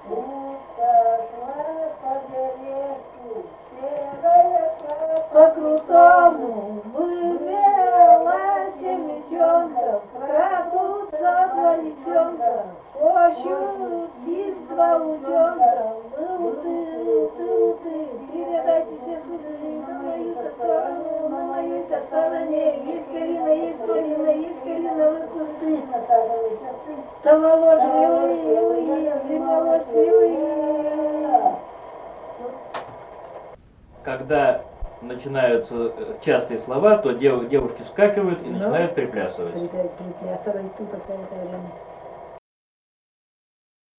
По-крутому вывела семечонка, крадутся два девчонка, пощут два утенка, уты, передайте все суды на мою-то стороне, есть калина, есть малина, есть калиновые кусты, самоложливые, длинноволосливые. Когда начинаются частые слова, то девушки вскакивают и начинают приплясывать. Приплясывать тут какое-то время.